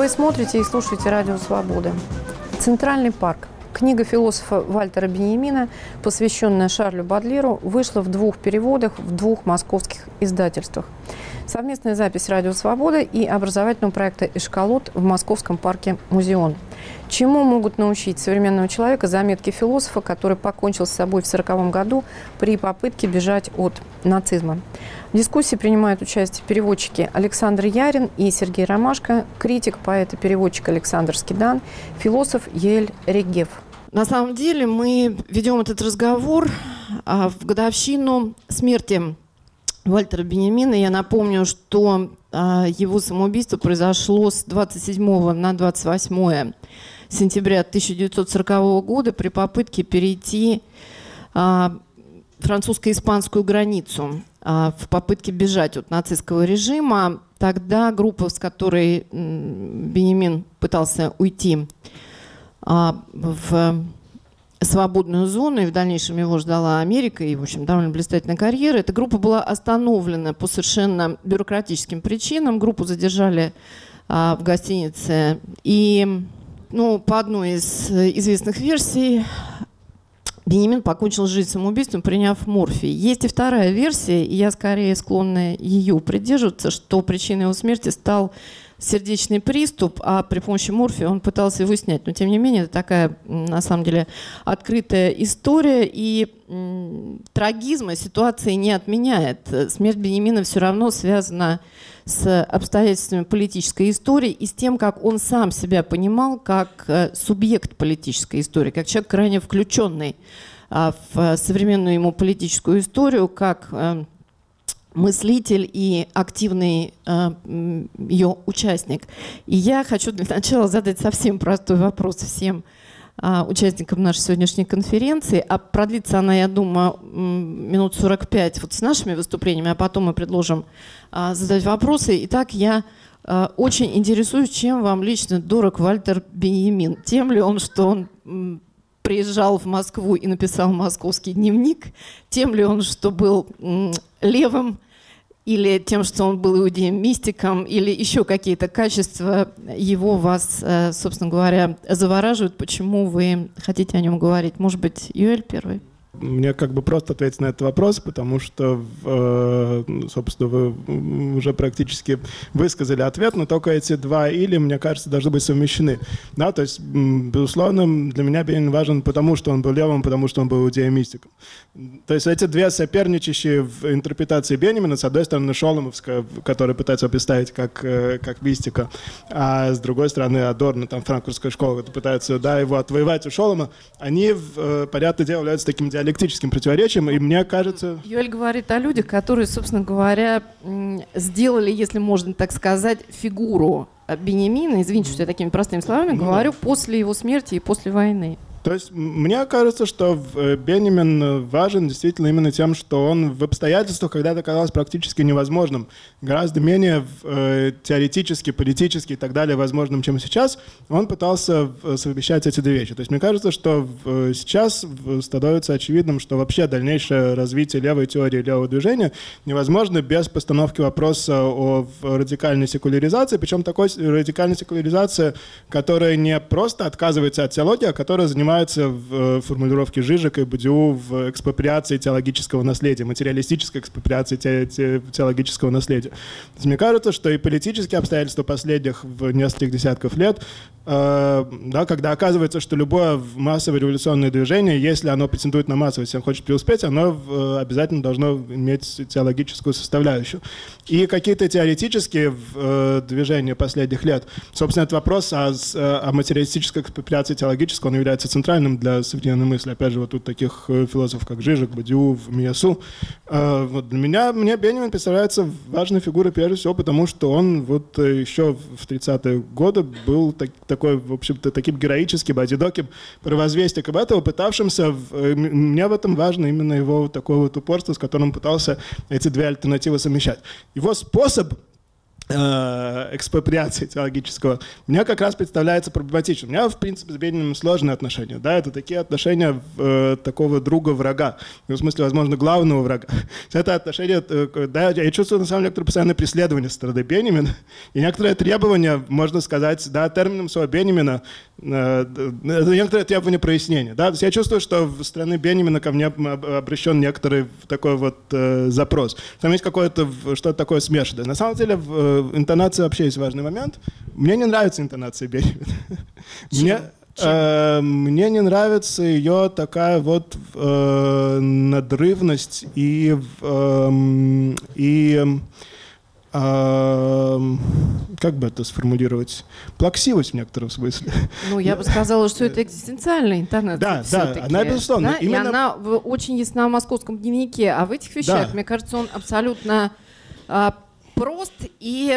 Вы смотрите и слушаете «Радио Свобода». «Центральный парк». Книга философа Вальтера Беньямина, посвященная Шарлю Бодлеру, вышла в 2 переводах в 2 московских издательствах. Совместная запись «Радио Свобода» и образовательного проекта «Эшколот» в московском парке «Музеон». Чему могут научить современного человека заметки философа, который покончил с собой в 1940 году при попытке бежать от нацизма? В дискуссии принимают участие переводчики Александр Ярин и Сергей Ромашко, критик, поэт и переводчик Александр Скидан, философ Яэль Регеф. На самом деле мы ведем этот разговор в годовщину смерти Вальтера Беньямина. Я напомню, что его самоубийство произошло с 27 на 28 сентября 1940 года при попытке перейти французско-испанскую границу в попытке бежать от нацистского режима. Тогда группа, с которой Беньямин пытался уйти в свободную зону, и в дальнейшем его ждала Америка, и, в общем, довольно блистательная карьера. Эта группа была остановлена по совершенно бюрократическим причинам. Группу задержали в гостинице. И, по одной из известных версий, Беньямин покончил жизнь самоубийством, приняв морфий. Есть и вторая версия, и я скорее склонна ее придерживаться, что причиной его смерти стал сердечный приступ, а при помощи морфия он пытался его снять. Но, тем не менее, это такая, на самом деле, открытая история, и трагизма ситуации не отменяет. Смерть Беньямина все равно связана с обстоятельствами политической истории и с тем, как он сам себя понимал как субъект политической истории, как человек, крайне включенный в современную ему политическую историю, как мыслитель и активный ее участник. И я хочу для начала задать совсем простой вопрос всем участникам нашей сегодняшней конференции. А продлится она, я думаю, минут 45 вот с нашими выступлениями, а потом мы предложим задать вопросы. Итак, я очень интересуюсь, чем вам лично дорог Вальтер Беньямин. Тем ли он, что он приезжал в Москву и написал московский дневник, тем ли он, что был левым, или тем, что он был иудеем-мистиком, или еще какие-то качества его вас, собственно говоря, завораживают, почему вы хотите о нем говорить? Может быть, Юэль первый? Мне просто ответить на этот вопрос, потому что, собственно, вы уже практически высказали ответ, но только эти 2 «или», мне кажется, должны быть совмещены. Да, то есть, безусловно, для меня Бенин важен потому, что он был левым, потому что он был иудеем-мистиком. То есть эти 2 соперничающие в интерпретации Бенjamина, с одной стороны, Шоломовская, которая пытается его представить как мистика, а с другой стороны, Адорно, франкфуртская школа, которая пытается его отвоевать у Шолома, они, понятное дело, являются таким диалектическим противоречием, и мне кажется... Юэль говорит о людях, которые, собственно говоря, сделали, если можно так сказать, фигуру Беньямина, извините, что я такими простыми словами говорю, после его смерти и после войны. То есть мне кажется, что Бенjamин важен действительно именно тем, что он в обстоятельствах, когда это казалось практически невозможным, гораздо менее теоретически, политически и так далее возможным, чем сейчас, он пытался совмещать эти 2 вещи. То есть мне кажется, что сейчас становится очевидным, что вообще дальнейшее развитие левой теории, левого движения невозможно без постановки вопроса о радикальной секуляризации, причем такой радикальной секуляризации, которая не просто отказывается от теологии, а которая занимается в формулировке Жижика и Бодиу в экспроприации теологического наследия, материалистической экспроприации теологического наследия. То есть мне кажется, что и политические обстоятельства последних нескольких десятков лет, когда оказывается, что любое массовое революционное движение, если оно претендует на массовость, если хочет преуспеть, оно обязательно должно иметь теологическую составляющую. И какие-то теоретические движения последних лет, собственно, этот вопрос о материалистической экспроприации теологического, он является центральным для современной мысли. Опять же, вот тут таких философов, как Жижик, Бодиу, Миясу. Для мне Бенjamин представляется важной фигурой прежде всего, потому что он еще в 30-е годы был такой, в общем-то, таким героическим, одиноким провозвестником этого, пытавшимся... Мне в этом важно именно его такое упорство, с которым он пытался эти 2 альтернативы совмещать. Его способ экспроприации теологического, мне как раз представляется проблематичным. У меня, в принципе, с Бениным сложные отношения. Да, это такие отношения такого друга-врага. В смысле, возможно, главного врага. Это отношения, да, я чувствую, на самом деле, некоторое постоянное преследование со стороны Бенемина. И некоторое требование, можно сказать, да, термином своего Бенемина, это некоторое требование прояснения. Да? То есть я чувствую, что в стороны Бенемина ко мне обращен некоторый такой вот запрос. Там есть какое-то что-то такое смешанное. На самом деле, интонация вообще есть важный момент. Мне не нравится интонация Бенемина. Мне не нравится ее такая вот надрывность и как бы это сформулировать? Плаксивость в некотором смысле. Ну, я бы сказала, что это экзистенциальная интонация. Да, да, она безусловно. Да? Именно... И она очень ясна в московском дневнике. А в этих вещах, да, мне кажется, он абсолютно прост и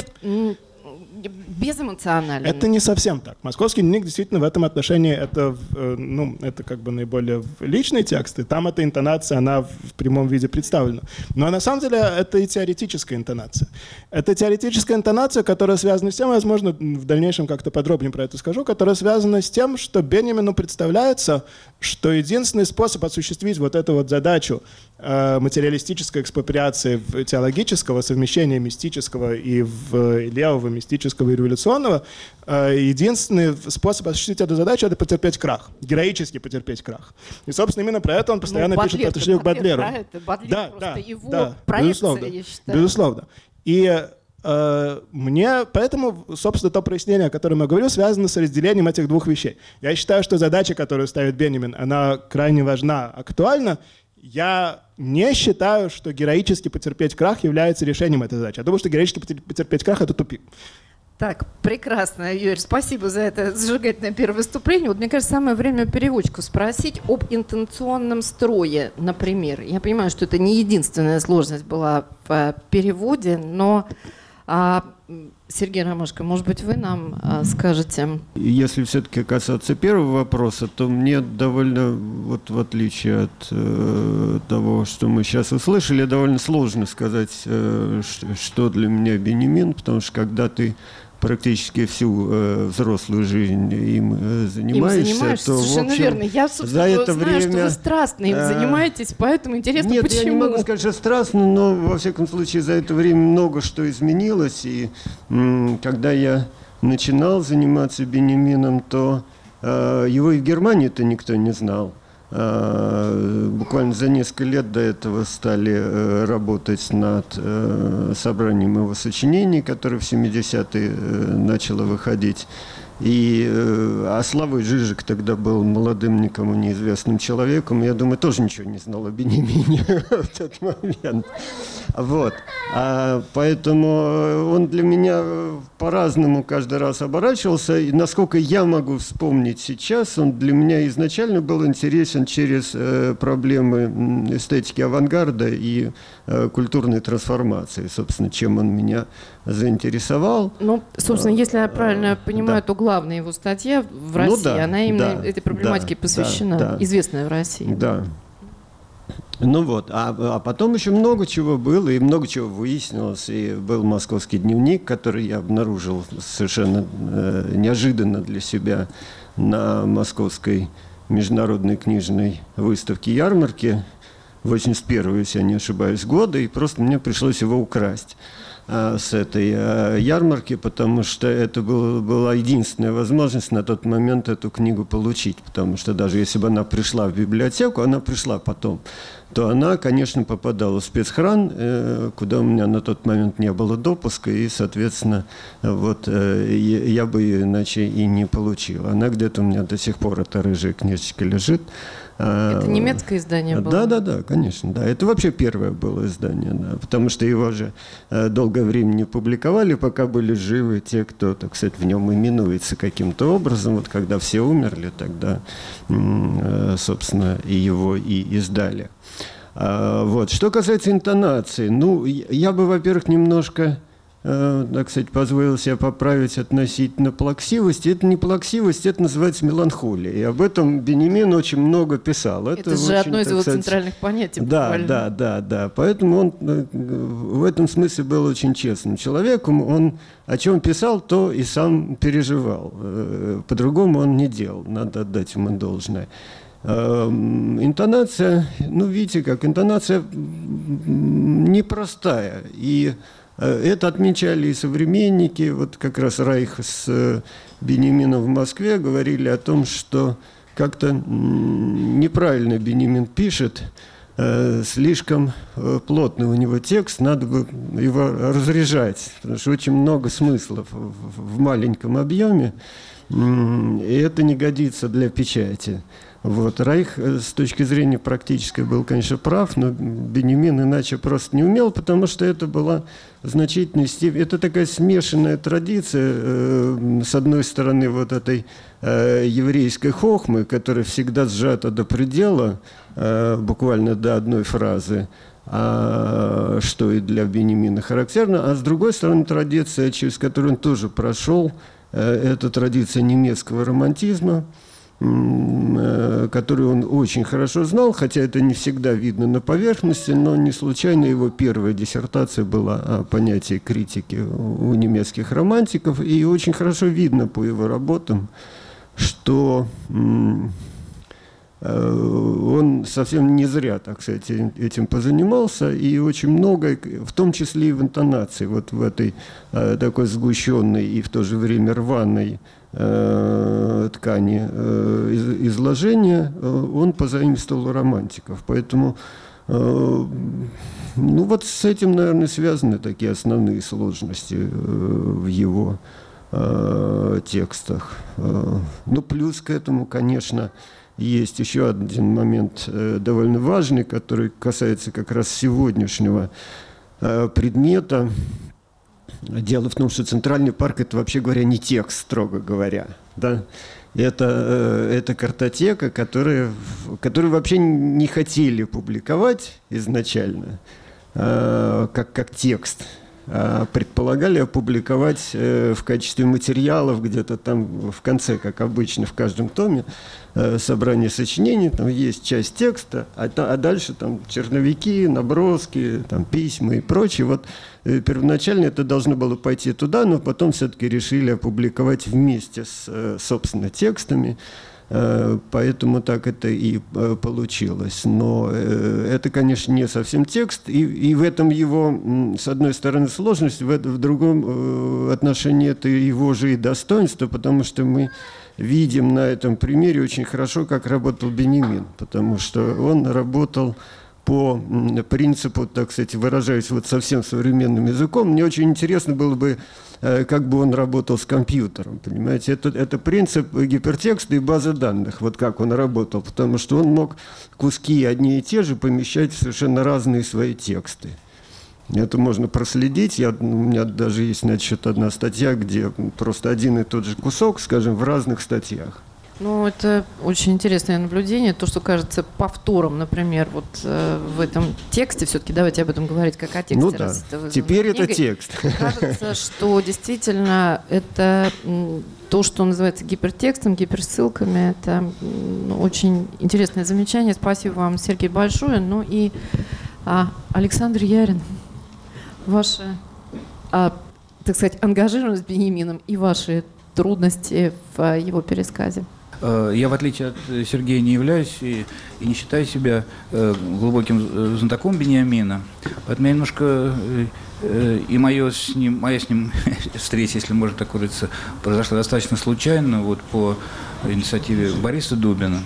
безэмоционален. Это не совсем так. Московский дневник действительно в этом отношении это, ну, это как бы наиболее личный текст, и там эта интонация, она в прямом виде представлена. Но на самом деле это и теоретическая интонация. Это теоретическая интонация, которая связана с тем, возможно, в дальнейшем как-то подробнее про это скажу, которая связана с тем, что Бенемину представляется, что единственный способ осуществить вот эту вот задачу материалистической экспроприации теологического, совмещения мистического и левого, мистического и революционного, единственный способ осуществить эту задачу — это потерпеть крах, героически потерпеть крах. И, собственно, именно про это он постоянно пишет по отношению к Бодлеру. Бодлер просто его проекция, я считаю. Безусловно. И мне, поэтому, собственно, то прояснение, о котором я говорю, связано с разделением этих двух вещей. Я считаю, что задача, которую ставит Бенемин, она крайне важна, актуальна. Я не считаю, что героически потерпеть крах является решением этой задачи. Я думаю, что героически потерпеть крах — это тупик. Так, прекрасно, Юрий, спасибо за это зажигательное первое выступление. Вот мне кажется, самое время переводчику спросить об интонационном строе, например. Я понимаю, что это не единственная сложность была в переводе, но Сергей Ромашко, может быть, вы нам скажете? Если все-таки касаться первого вопроса, то мне довольно, вот в отличие от того, что мы сейчас услышали, довольно сложно сказать, что для меня Бенемин, потому что когда ты практически всю взрослую жизнь им занимаешься, то, совершенно в общем, верно. Я, собственно, за это знаю, время... что вы страстно им занимаетесь, поэтому интересно, Нет, почему. я не могу сказать, что страстно, но, во всяком случае, за это время много что изменилось. И когда я начинал заниматься Бенемином, то его и в Германии-то никто не знал. Буквально за несколько лет до этого стали работать над собранием его сочинений, которое в 70-е начало выходить. А Славой Жижик тогда был молодым, никому неизвестным человеком. Я думаю, тоже ничего не знал о Бенемине в тот момент. Вот. Поэтому он для меня по-разному каждый раз оборачивался. И насколько я могу вспомнить сейчас, он для меня изначально был интересен через проблемы эстетики авангарда и культурной трансформации. Собственно, чем он меня заинтересовал. Ну, собственно, если я правильно понимаю, то главная его статья в России, она именно этой проблематике посвящена, известная в России. Да. Ну вот, а потом еще много чего было, и много чего выяснилось. И был «Московский дневник», который я обнаружил совершенно неожиданно для себя на Московской международной книжной выставке-ярмарке, 81-го, если я не ошибаюсь, года, и просто мне пришлось его украсть с этой ярмарки, потому что это была единственная возможность на тот момент эту книгу получить, потому что даже если бы она пришла в библиотеку, она пришла потом, то она, конечно, попадала в спецхран, куда у меня на тот момент не было допуска, и, соответственно, вот я бы ее иначе и не получил. Она где-то у меня до сих пор, эта рыжая книжечка, лежит. Это немецкое издание было? Да, конечно. Да. Это вообще первое было издание, да, потому что его же долгое время не публиковали, пока были живы те, кто, так сказать, в нем именуется каким-то образом. Вот когда все умерли, тогда, собственно, и его и издали. Вот. Что касается интонации, ну, я бы, во-первых, немножко так сказать, позволил себя поправить относительно плаксивости. Это не плаксивость, это называется меланхолия. И об этом Беньямин очень много писал. Это же одно из его центральных понятий. Да. Поэтому он в этом смысле был очень честным человеком. Он о чем писал, то и сам переживал. По-другому он не делал. Надо отдать ему должное. Интонация, видите, как интонация непростая. И это отмечали и современники. Вот как раз Райх с Беньямином в Москве говорили о том, что как-то неправильно Беньямин пишет, слишком плотный у него текст, надо бы его разряжать, потому что очень много смыслов в маленьком объеме, и это не годится для печати. Вот. Райх с точки зрения практической был, конечно, прав, но Беньямин иначе просто не умел, потому что это была в значительной степени... Это такая смешанная традиция, с одной стороны, вот этой еврейской хохмы, которая всегда сжата до предела, буквально до одной фразы, что и для Беньямина характерно, а с другой стороны, традиция, через которую он тоже прошел, это традиция немецкого романтизма, который он очень хорошо знал, хотя это не всегда видно на поверхности, но не случайно его первая диссертация была о понятии критики у немецких романтиков, и очень хорошо видно по его работам, что он совсем не зря, так сказать, этим позанимался, и очень много, в том числе и в интонации, вот в этой такой сгущенной и в то же время рваной ткани изложения, он позаимствовал у романтиков. Поэтому вот с этим, наверное, связаны такие основные сложности в его текстах. Плюс к этому, конечно, есть еще один момент довольно важный, который касается как раз сегодняшнего предмета. Дело в том, что Центральный парк – это, вообще говоря, не текст, строго говоря. Да? Это картотека, которую вообще не хотели публиковать изначально, как текст. Предполагали опубликовать в качестве материалов где-то там в конце, как обычно, в каждом томе собрание сочинений, там есть часть текста, а дальше там черновики, наброски, там письма и прочее. Вот первоначально это должно было пойти туда, но потом все-таки решили опубликовать вместе с, собственно, текстами. Поэтому так это и получилось. Но это, конечно, не совсем текст. И в этом его, с одной стороны, сложность, в другом отношении это его же и достоинство, потому что мы видим на этом примере очень хорошо, как работал Беньямин. Потому что он работал по принципу, так сказать, выражаясь вот совсем современным языком. Мне очень интересно было бы, как бы он работал с компьютером, понимаете? Это принцип гипертекста и базы данных, вот как он работал, потому что он мог куски одни и те же помещать в совершенно разные свои тексты. Это можно проследить. У меня даже есть, значит, одна статья, где просто один и тот же кусок, скажем, в разных статьях. Это очень интересное наблюдение. То, что кажется повтором, например, вот в этом тексте, все-таки давайте об этом говорить как о тексте. Да. Теперь это текст. Кажется, что действительно это то, что называется гипертекстом, гиперссылками. Это очень интересное замечание. Спасибо вам, Сергей, большое. И Александр Ярин, ваша, так сказать, ангажированность с Беньямином и ваши трудности в его пересказе. Я, в отличие от Сергея, не являюсь и не считаю себя глубоким знатоком Беньямина. Поэтому я немножко... И моя с ним встреча, если можно так выразиться, произошла достаточно случайно, вот по инициативе Бориса Дубина.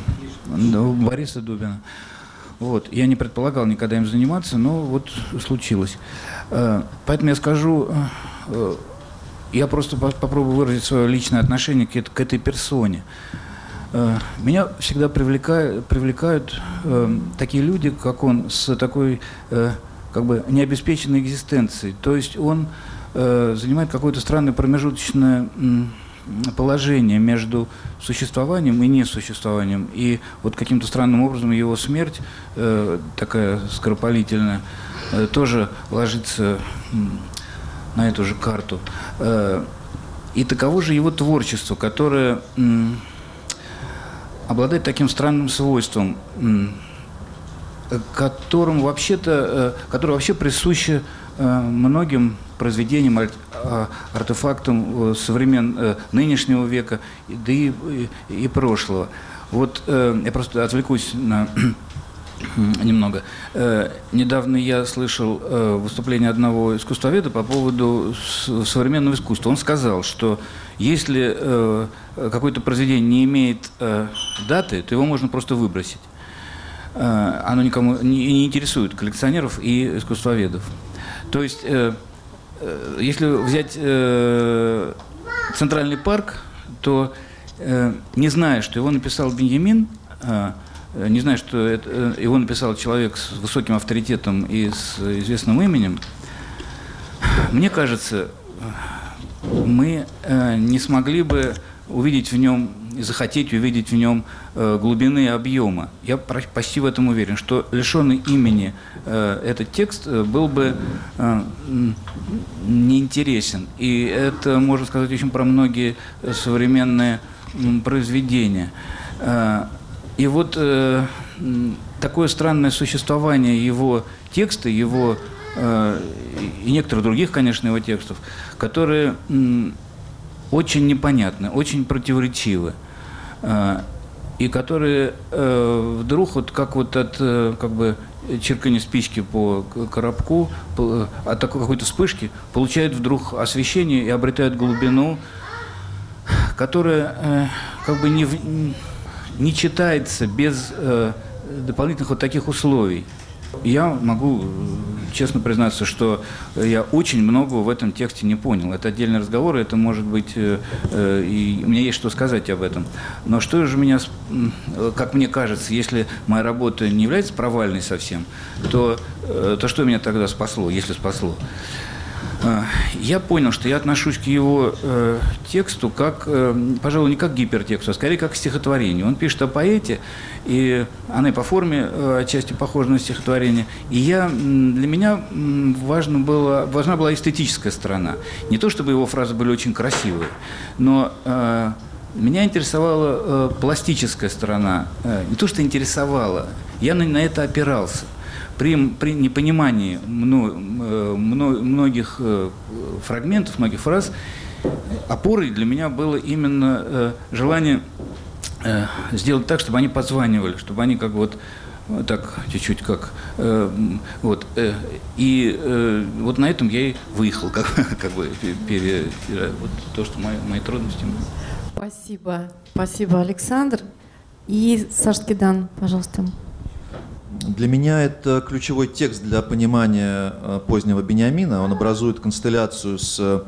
Вот. Я не предполагал никогда им заниматься, но вот случилось. Поэтому я скажу... Я просто попробую выразить свое личное отношение к этой персоне. Меня всегда привлекают такие люди, как он, с такой как бы необеспеченной экзистенцией. То есть он занимает какое-то странное промежуточное положение между существованием и несуществованием. И вот каким-то странным образом его смерть, такая скоропалительная, тоже ложится на эту же карту. И таково же его творчество, которое обладает таким странным свойством, которое вообще присуще многим произведениям, артефактам нынешнего века, да и прошлого. Вот я просто отвлекусь немного. Недавно я слышал выступление одного искусствоведа по поводу современного искусства. Он сказал, что если какое-то произведение не имеет даты, то его можно просто выбросить. Оно никому не интересует коллекционеров и искусствоведов. То есть, если взять Центральный парк, то, не зная, что его написал Беньямин, не зная, что его написал человек с высоким авторитетом и с известным именем, мне кажется, мы не смогли бы увидеть в нем и захотеть увидеть в нем глубины и объема. Я почти в этом уверен, что лишенный имени этот текст был бы неинтересен. И это можно сказать очень про многие современные произведения. И вот такое странное существование его текста, его и некоторых других, конечно, его текстов, которые очень непонятны, очень противоречивы, и которые вдруг вот как вот от как бы чиркания спички по коробку, от такой какой-то вспышки получают вдруг освещение и обретают глубину, которая как бы не читается без дополнительных вот таких условий. Я могу честно признаться, что я очень многого в этом тексте не понял. Это отдельный разговор, это может быть, и у меня есть что сказать об этом. Но что же меня, как мне кажется, если моя работа не является провальной совсем, то что меня тогда спасло, если спасло? Я понял, что я отношусь к его тексту как, пожалуй, не как к гипертексту, а скорее как к стихотворению. Он пишет о поэте, и она и по форме отчасти похожа на стихотворение. И для меня важна была эстетическая сторона. Не то, чтобы его фразы были очень красивые, но меня интересовала пластическая сторона. Не то, что интересовала, я на это опирался. При непонимании многих фрагментов, многих фраз, опорой для меня было именно желание сделать так, чтобы они позванивали, чтобы они как вот так чуть-чуть как вот. И вот на этом я и выехал, как бы вот то, что мои трудности. Спасибо. Спасибо, Александр. И Саша Скидан, пожалуйста. Для меня это ключевой текст для понимания позднего Беньямина. Он образует констелляцию с,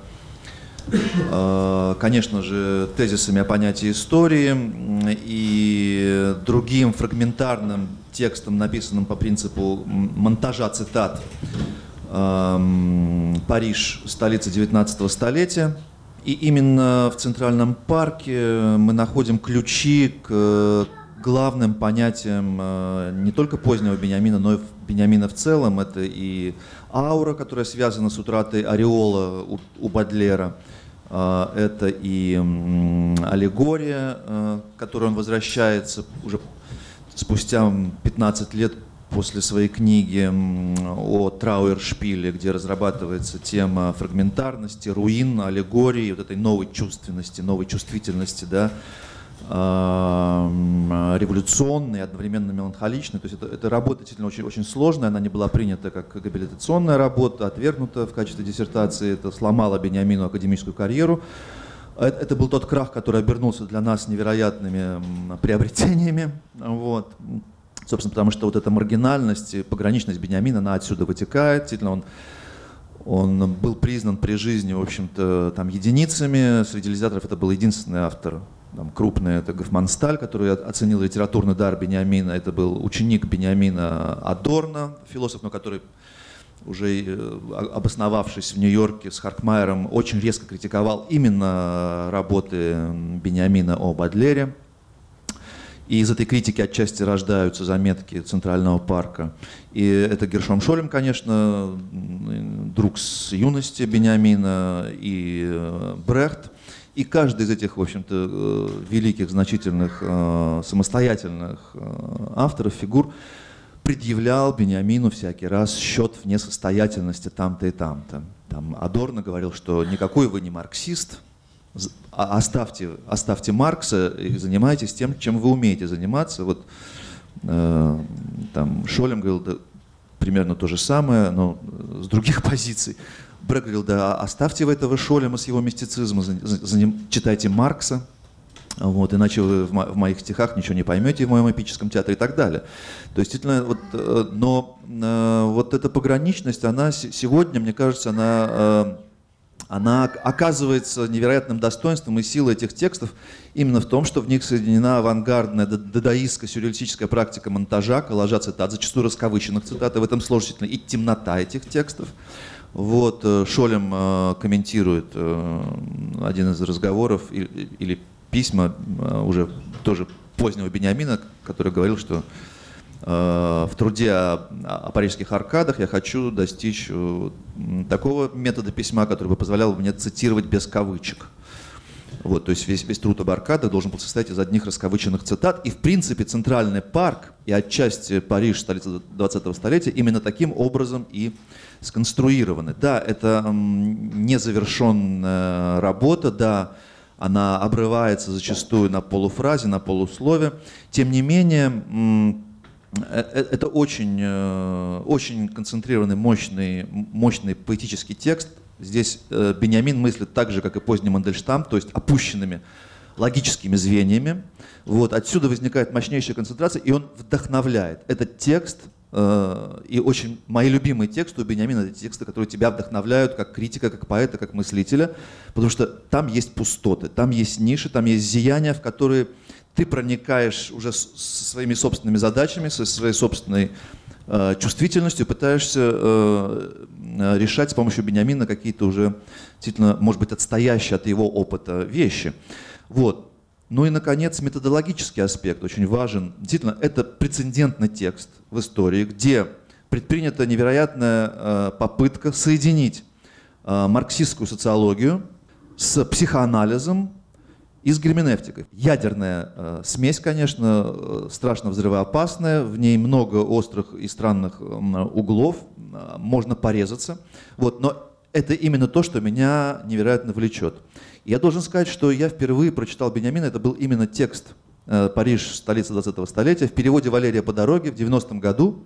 конечно же, тезисами о понятии истории и другим фрагментарным текстом, написанным по принципу монтажа цитат. Париж – столица 19 столетия. И именно в Центральном парке мы находим ключи к главным понятием не только позднего Беньямина, но и Беньямина в целом. Это и аура, которая связана с утратой ореола у Бодлера. Это и аллегория, к которой он возвращается уже спустя 15 лет после своей книги о Трауэршпиле, где разрабатывается тема фрагментарности, руин, аллегории, вот этой новой чувственности, новой чувствительности, да, революционной, одновременно меланхоличной. То есть эта работа действительно очень, очень сложная, она не была принята как габилитационная работа, отвергнута в качестве диссертации, это сломало Беньямину академическую карьеру. Это был тот крах, который обернулся для нас невероятными приобретениями. Вот. Собственно, потому что вот эта маргинальность и пограничность Беньямина, она отсюда вытекает. Действительно, он был признан при жизни, в общем-то, там, единицами. Среди литераторов это был единственный автор. Там, крупный — это Гофмансталь, который оценил литературный дар Беньямина. Это был ученик Беньямина Адорно, философ, но который, уже обосновавшись в Нью-Йорке с Харкмайером, очень резко критиковал именно работы Беньямина о Бодлере. И из этой критики отчасти рождаются заметки Центрального парка. И это Гершом Шолем, конечно, друг с юности Бениамина, и Брехт. И каждый из этих, в общем-то, великих, значительных, самостоятельных авторов, фигур предъявлял Бениамину всякий раз счет в несостоятельности там-то и там-то. Там Адорно говорил, что никакой вы не марксист, оставьте Маркса и занимайтесь тем, чем вы умеете заниматься. Вот там Шолем говорил, да, примерно то же самое, но с других позиций. Брехт говорил, да, оставьте вы этого Шолема с его мистицизмом, читайте Маркса, вот, иначе вы в моих стихах ничего не поймете в моем эпическом театре и так далее. То есть, действительно, вот, но вот эта пограничность, она сегодня, мне кажется, она оказывается невероятным достоинством и силой этих текстов именно в том, что в них соединена авангардная, дадаистская, сюрреалистическая практика монтажа, коллажа цитат, зачастую раскавыченных цитат, и в этом сложительно и темнота этих текстов. Вот, Шолем комментирует один из разговоров или письма уже тоже позднего Бениамина, который говорил, что в труде о парижских аркадах я хочу достичь такого метода письма, который бы позволял мне цитировать без кавычек. Вот, то есть весь труд об аркадах должен был состоять из одних раскавыченных цитат. И в принципе Центральный парк и отчасти Париж, столица 20-го столетия, именно таким образом и сконструированы. Да, это незавершенная работа, да, она обрывается зачастую на полуфразе, на полуслове. Тем не менее, это очень, очень концентрированный, мощный поэтический текст. Здесь Бениамин мыслит так же, как и поздний Мандельштам, то есть опущенными логическими звеньями. Вот. Отсюда возникает мощнейшая концентрация, и он вдохновляет. Этот текст, и очень мои любимые тексты у Бениамина, это тексты, которые тебя вдохновляют как критика, как поэта, как мыслителя, потому что там есть пустоты, там есть ниши, там есть зияния, в которые ты проникаешь уже со своими собственными задачами, со своей собственной чувствительностью, пытаешься решать с помощью Бениамина какие-то уже действительно, может быть, отстоящие от его опыта вещи. Вот. Ну и, наконец, методологический аспект очень важен. Действительно, это прецедентный текст в истории, где предпринята невероятная попытка соединить марксистскую социологию с психоанализом и с герменевтикой. Ядерная смесь, конечно, страшно взрывоопасная, в ней много острых и странных углов, можно порезаться. Вот, но это именно то, что меня невероятно влечет. Я должен сказать, что я впервые прочитал Бениамина, это был именно текст «Париж, столица 20-го столетия» в переводе Валерия по дороге в 90-м году.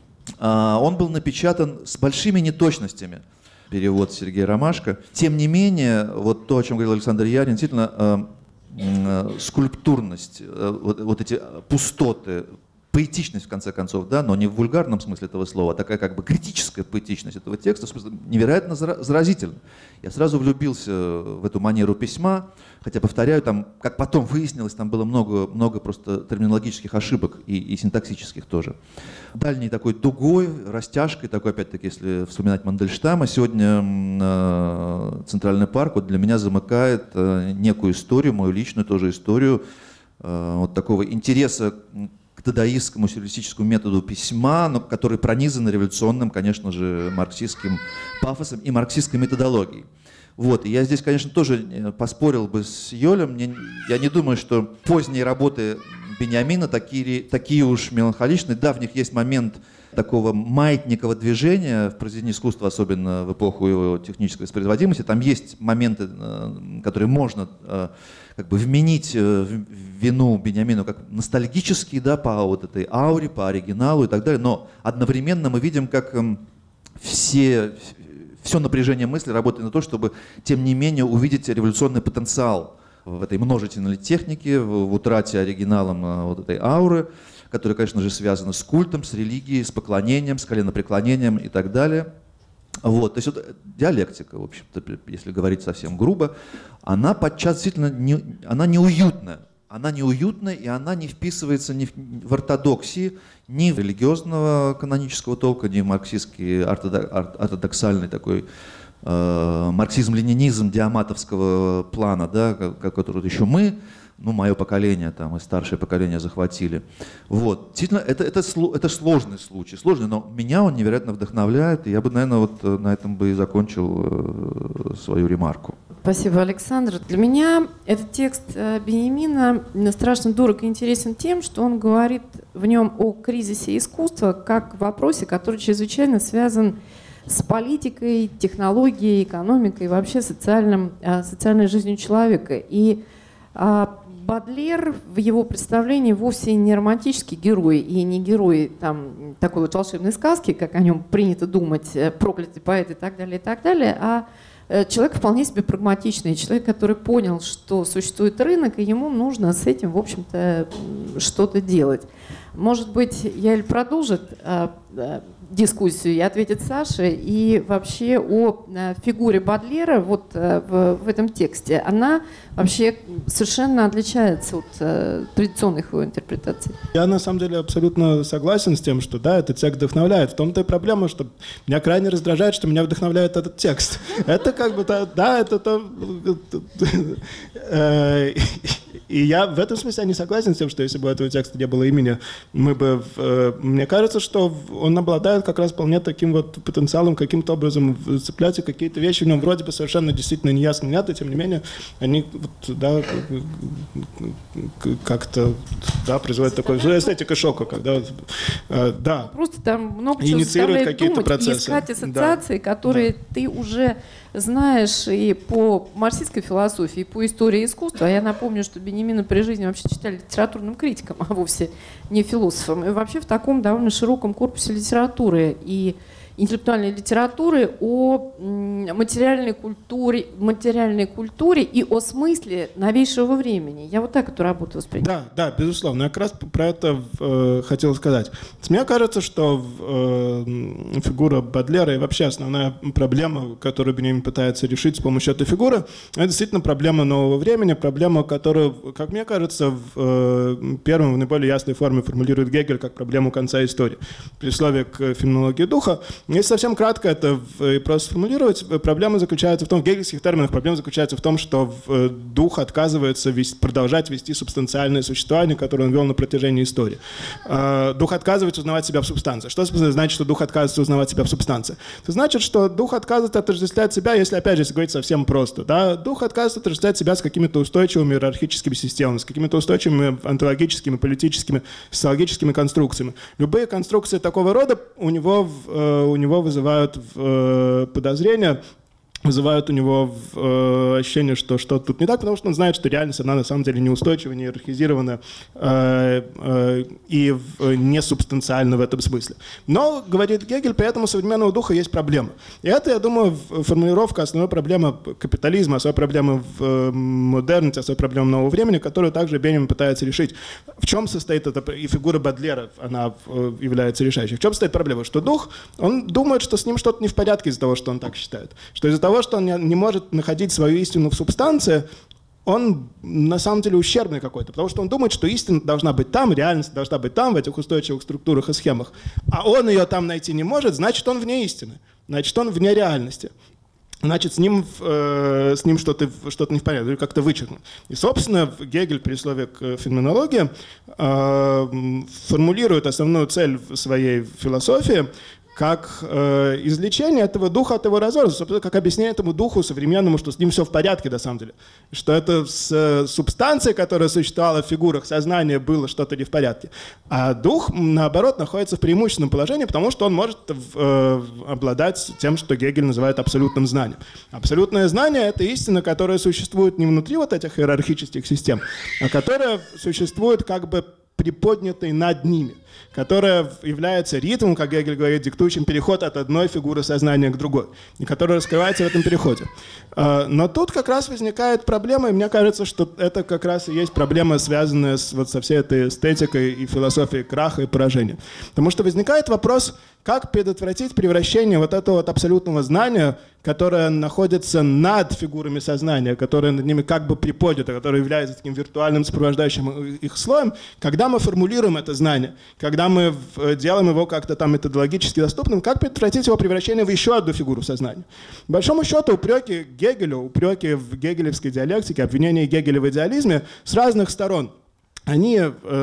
Он был напечатан с большими неточностями, перевод Сергея Ромашко. Тем не менее, вот то, о чем говорил Александр Ярин, действительно, скульптурность, вот эти пустоты, поэтичность, в конце концов, да, но не в вульгарном смысле этого слова, а такая как бы критическая поэтичность этого текста, в смысле, невероятно заразительна. Я сразу влюбился в эту манеру письма, хотя, повторяю, там, как потом выяснилось, там было много просто терминологических ошибок и синтаксических тоже. Дальней такой дугой, растяжкой, такой, опять-таки, если вспоминать Мандельштама, сегодня Центральный парк вот для меня замыкает некую историю, мою личную тоже историю, вот такого интереса к дадаистскому сюрреалистическому методу письма, но который пронизан революционным, конечно же, марксистским пафосом и марксистской методологией. Вот. И я здесь, конечно, тоже поспорил бы с Йолем. Я не думаю, что поздние работы Бениамина такие уж меланхоличные. Да, в них есть момент такого маятникового движения в произведении искусства, особенно в эпоху его технической воспроизводимости. Там есть моменты, которые можно как бы вменить в вину Бениамину как ностальгические, да, по вот этой ауре, по оригиналу и так далее. Но одновременно мы видим, как все напряжение мысли работает на то, чтобы, тем не менее, увидеть революционный потенциал в этой множительной технике, в утрате оригиналом вот этой ауры, которая, конечно же, связана с культом, с религией, с поклонением, с коленопреклонением и так далее. Вот. То есть вот диалектика, в общем-то, если говорить совсем грубо, она подчас действительно она неуютная. Она неуютная, и она не вписывается ни в ортодоксии, ни в религиозного канонического толка, ни в марксистский ортодоксальный такой марксизм-ленинизм диаматовского плана, да, который еще мы мое поколение там, и старшее поколение захватили. Вот. Действительно, это сложный случай, сложный, но меня он невероятно вдохновляет, и я бы, наверное, вот на этом бы и закончил свою ремарку. Спасибо, Александр. Для меня этот текст Беньямина страшно дорог и интересен тем, что он говорит в нем о кризисе искусства как в вопросе, который чрезвычайно связан с политикой, технологией, экономикой и вообще социальной жизнью человека. И Бодлер в его представлении вовсе не романтический герой и не герой там, такой вот волшебной сказки, как о нем принято думать, проклятый поэт и так далее, а человек вполне себе прагматичный, человек, который понял, что существует рынок, и ему нужно с этим, в общем-то, что-то делать. Может быть, Яэль продолжит дискуссию и ответит Саша, и вообще о фигуре Бодлера вот в этом тексте. Она вообще совершенно отличается от традиционных его интерпретаций. Я на самом деле абсолютно согласен с тем, что да, этот текст вдохновляет. В том-то и проблема, что меня крайне раздражает, что меня вдохновляет этот текст. Это как бы, да, это то... И я в этом смысле не согласен с тем, что если бы у этого текста не было имени, мы бы... Мне кажется, что он обладает как раз вполне таким вот потенциалом каким-то образом цеплять, и какие-то вещи в нем вроде бы совершенно действительно неясно нет, и тем не менее они да, как-то да, производят такой эстетика шока, когда да, просто там много чего инициируют какие-то думать процессы. И искать ассоциации, которые ты уже знаешь и по марксистской философии, и по истории искусства. А я напомню, что Беньямина при жизни вообще считали литературным критиком, а вовсе не философом. И вообще в таком довольно широком корпусе литературы и интеллектуальной литературы о материальной культуре и о смысле новейшего времени. Я вот так эту работу воспринимаю. Да, безусловно. Я как раз про это хотел сказать. Мне кажется, что фигура Бодлера и вообще основная проблема, которую Беньямин пытается решить с помощью этой фигуры, это действительно проблема нового времени, проблема, которую, как мне кажется, в наиболее ясной форме формулирует Гегель как проблему конца истории. Предисловие к феноменологии духа. Если совсем кратко это просто сформулировать, проблема заключается в том, в гегельских терминах проблема заключается в том, что дух отказывается продолжать вести субстанциальное существование, которое он вел на протяжении истории. Дух отказывается узнавать себя в субстанции. Что значит, что дух отказывается узнавать себя в субстанции? Это значит, что дух отказывается отождествлять себя, если говорить совсем просто. Да? Дух отказывается отождествлять себя с какими-то устойчивыми иерархическими системами, с какими-то устойчивыми онтологическими, политическими, социологическими конструкциями. Любые конструкции такого рода у него вызывают подозрения, вызывают у него ощущение, что что-то тут не так, потому что он знает, что реальность, она на самом деле неустойчива, не иерархизирована и не субстанциальна в этом смысле. Но, говорит Гегель, при этом у современного духа есть проблема. И это, я думаю, формулировка основной проблемы капитализма, основной проблемы в модерности, основной проблемы нового времени, которую также Беньямин пытается решить. В чем состоит эта, и фигура Бодлера, она является решающей. В чем состоит проблема? Что дух, он думает, что с ним что-то не в порядке из-за того, что он так считает. Что из-за того, что он не может находить свою истину в субстанции, он на самом деле ущербный какой-то, потому что он думает, что истина должна быть там, реальность должна быть там, в этих устойчивых структурах и схемах, а он ее там найти не может, значит, он вне истины, значит, он вне реальности. Значит, с ним что-то не в порядке, или как-то вычеркнут. И, собственно, Гегель при слове к феноменологии формулирует основную цель в своей философии как извлечение этого духа от его разорва, как объяснение этому духу современному, что с ним все в порядке на самом деле. Что это с субстанцией, которая существовала в фигурах сознания, было что-то не в порядке. А дух, наоборот, находится в преимущественном положении, потому что он может обладать тем, что Гегель называет абсолютным знанием. Абсолютное знание — это истина, которая существует не внутри вот этих иерархических систем, а которая существует как бы приподнятой над ними, которая является ритмом, как Гегель говорит, диктующим переход от одной фигуры сознания к другой, и которая раскрывается в этом переходе. Но тут как раз возникает проблема, и мне кажется, что это как раз и есть проблема, связанная со всей этой эстетикой и философией краха и поражения. Потому что возникает вопрос, как предотвратить превращение вот этого вот абсолютного знания, которое находится над фигурами сознания, которое над ними как бы приподнято, которое является таким виртуальным сопровождающим их слоем, когда мы формулируем это знание, когда мы делаем его как-то там методологически доступным, как предотвратить его превращение в еще одну фигуру сознания. По большому счету упреки Гегелю, упреки в гегелевской диалектике, обвинения Гегеля в идеализме с разных сторон. Они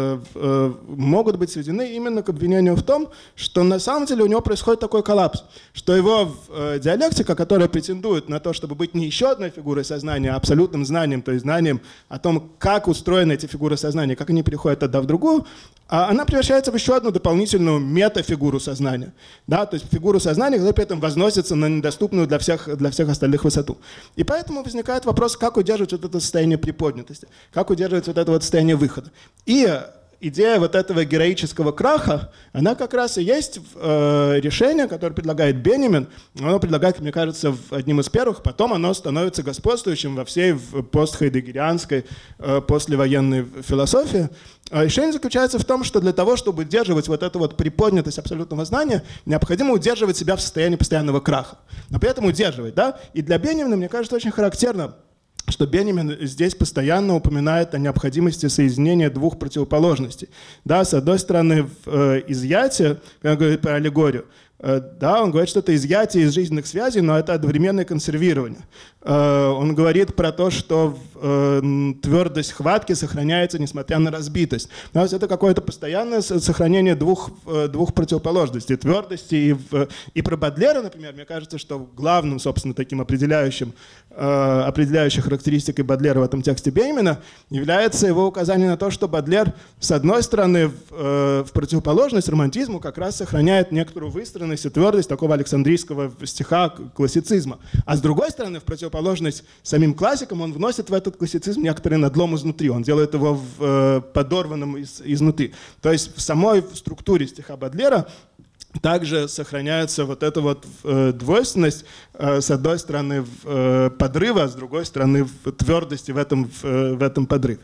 могут быть сведены именно к обвинению в том, что на самом деле у него происходит такой коллапс, что его диалектика, которая претендует на то, чтобы быть не еще одной фигурой сознания, а абсолютным знанием, то есть знанием о том, как устроены эти фигуры сознания, как они переходят одна в другую, она превращается в еще одну дополнительную метафигуру сознания. Да? То есть фигуру сознания, которая при этом возносится на недоступную для всех остальных высоту. И поэтому возникает вопрос, как удерживать вот это состояние приподнятости, как удерживать вот это вот состояние выхода. И идея вот этого героического краха, она как раз и есть решение, которое предлагает Бенемин. Оно предлагает, мне кажется, одним из первых, потом оно становится господствующим во всей постхайдеггерианской послевоенной философии. Решение заключается в том, что для того, чтобы удерживать вот эту вот приподнятость абсолютного знания, необходимо удерживать себя в состоянии постоянного краха. Но при этом удерживать, да? И для Бенемина, мне кажется, очень характерно, что Бенемин здесь постоянно упоминает о необходимости соединения двух противоположностей. Да, с одной стороны, изъятие, когда он говорит про аллегорию, да, он говорит, что это изъятие из жизненных связей, но это одновременное консервирование. Он говорит про то, что твердость хватки сохраняется, несмотря на разбитость. То есть это какое-то постоянное сохранение двух противоположностей, твердости. И про Бодлера, например, мне кажется, что главным, собственно, таким определяющей характеристикой Бодлера в этом тексте Бенемина является его указание на то, что Бодлер, с одной стороны, в противоположность романтизму как раз сохраняет некоторую выстроенность и твердость такого александрийского стиха классицизма. А с другой стороны, в противоположность самим классикам, он вносит в этот классицизм некоторый надлом изнутри. Он делает его подорванным изнутри. То есть в самой структуре стиха Бодлера также сохраняется вот эта вот двойственность, с одной стороны подрыва, а с другой стороны твердости в этом подрыве.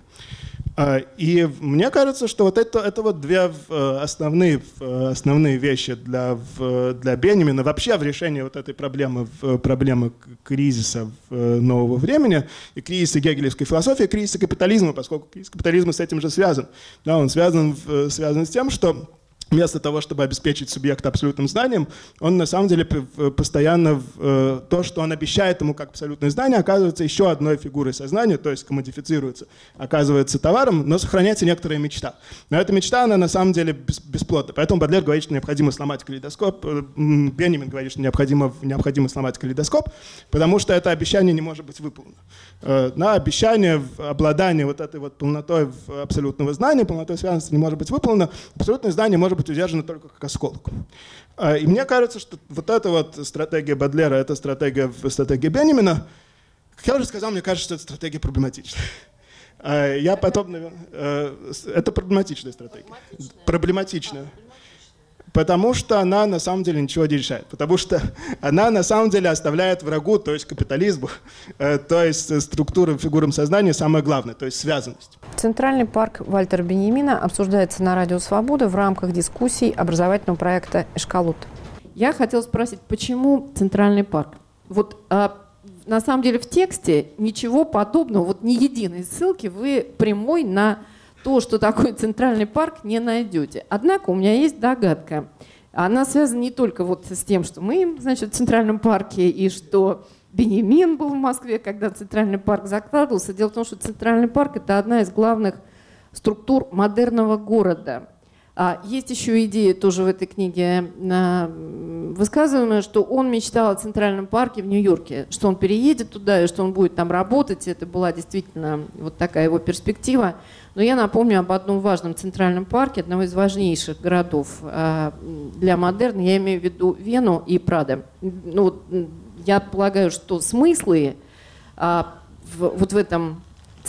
И мне кажется, что вот это вот две основные вещи для Бенемина вообще в решении вот этой проблемы кризиса нового времени и кризиса гегелевской философии, кризиса капитализма, поскольку кризис капитализма с этим же связан. Да, он связан с тем, что вместо того, чтобы обеспечить субъекта абсолютным знанием, он на самом деле постоянно то, что он обещает ему как абсолютное знание, оказывается еще одной фигурой сознания, то есть комодифицируется, оказывается товаром, но сохраняется некоторая мечта. Но эта мечта, она на самом деле бесплодна. Поэтому Бодлер говорит, что необходимо сломать калейдоскоп, Бенемин говорит, что необходимо сломать калейдоскоп, потому что это обещание не может быть выполнено. На обещание обладания вот этой вот полнотой абсолютного знания, полнотой связанности не может быть выполнено, абсолютное знание может быть удержано только как осколок. И мне кажется, что вот эта вот стратегия Бодлера, это стратегия Бенемина, как я уже сказал, мне кажется, что эта стратегия проблематичная. Я потом, это проблематичная стратегия. Проблематичная. Потому что она на самом деле ничего не решает. Потому что она на самом деле оставляет врагу, то есть капитализму, то есть структурам, фигурам сознания самое главное, то есть связанность. Центральный парк Вальтера Беньямина обсуждается на Радио Свобода в рамках дискуссий образовательного проекта «Эшкалут». Я хотела спросить, почему Центральный парк? Вот на самом деле в тексте ничего подобного, вот ни единой ссылки вы прямой на то, что такое Центральный парк, не найдете. Однако у меня есть догадка. Она связана не только вот с тем, что мы, значит, в Центральном парке, и что Беньямин был в Москве, когда Центральный парк закладывался. Дело в том, что Центральный парк — это одна из главных структур модерного города. Есть еще идея тоже в этой книге высказываемая, что он мечтал о Центральном парке в Нью-Йорке, что он переедет туда и что он будет там работать. Это была действительно вот такая его перспектива. Но я напомню об одном важном Центральном парке, одного из важнейших городов для модерна. Я имею в виду Вену и Прадо. Ну, я полагаю, что смыслы вот в этом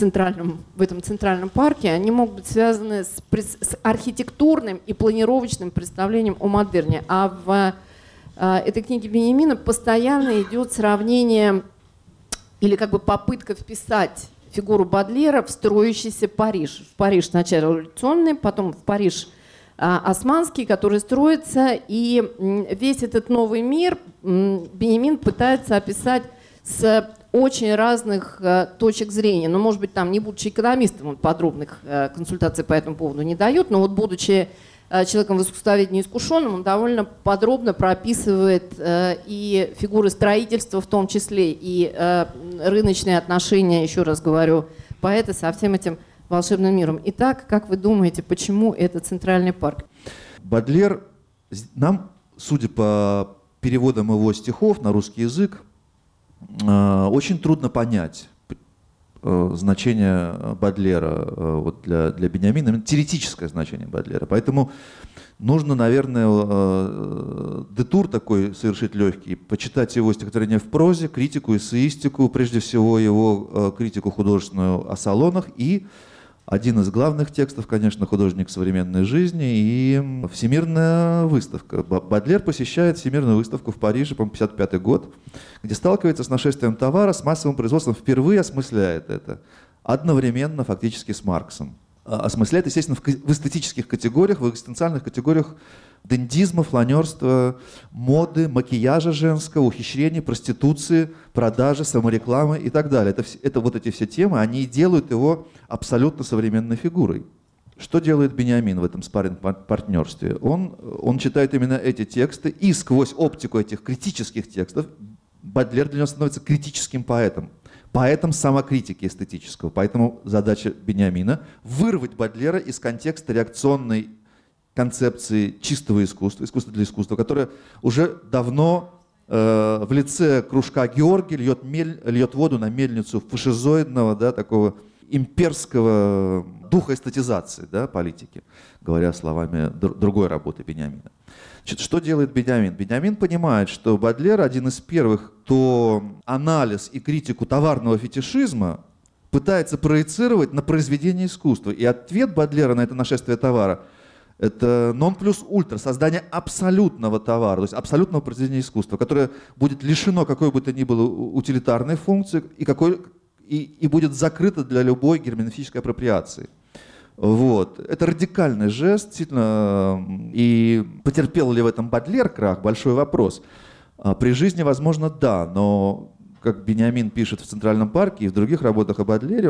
центральном парке, они могут быть связаны с архитектурным и планировочным представлением о модерне. А в этой книге Беньямина постоянно идет сравнение или как бы попытка вписать фигуру Бодлера в строящийся Париж. В Париж сначала революционный, потом в Париж османский, который строится. И весь этот новый мир Беньямин пытается описать с очень разных точек зрения. Но, может быть, там, не будучи экономистом, он подробных консультаций по этому поводу не дает, но вот будучи человеком в искусствоведении искушенным, он довольно подробно прописывает и фигуры строительства в том числе, и рыночные отношения, еще раз говорю, поэта со всем этим волшебным миром. Итак, как вы думаете, почему это Центральный парк? Бодлер, нам, судя по переводам его стихов на русский язык, очень трудно понять значение Бодлера вот для Бениамина, теоретическое значение Бодлера. Поэтому нужно, наверное, детур такой совершить легкий, почитать его стихотворение в прозе, критику, эссеистику, прежде всего его критику художественную о салонах и один из главных текстов, конечно, «Художник современной жизни» и «Всемирная выставка». Бодлер посещает Всемирную выставку в Париже, по-моему, 1955 год, где сталкивается с нашествием товара, с массовым производством, впервые осмысляет это, одновременно фактически с Марксом. Осмысляет, естественно, в эстетических категориях, в экзистенциальных категориях дендизма, фланерства, моды, макияжа женского, ухищрений, проституции, продажи, саморекламы и так далее. Это вот эти все темы, они делают его абсолютно современной фигурой. Что делает Бениамин в этом спарринг-партнерстве? Он читает именно эти тексты, и сквозь оптику этих критических текстов Бодлер для него становится критическим поэтом. Поэтом самокритики эстетического. Поэтому задача Бениамина — вырвать Бодлера из контекста реакционной концепции чистого искусства, искусства для искусства, которое уже давно в лице кружка Георгий льет воду на мельницу фашизоидного, да, такого имперского духа эстетизации, да, политики, говоря словами другой работы Бениамина. Значит, что делает Бениамин? Бениамин понимает, что Бодлер один из первых, кто анализ и критику товарного фетишизма пытается проецировать на произведение искусства. И ответ Бодлера на это нашествие товара — это non plus ultra, создание абсолютного товара, то есть абсолютного произведения искусства, которое будет лишено какой бы то ни было утилитарной функции и будет закрыто для любой герменевтической апроприации. Вот. Это радикальный жест, действительно, и потерпел ли в этом Бодлер крах, большой вопрос. При жизни, возможно, да, но, как Бениамин пишет в «Центральном парке» и в других работах о Бодлере,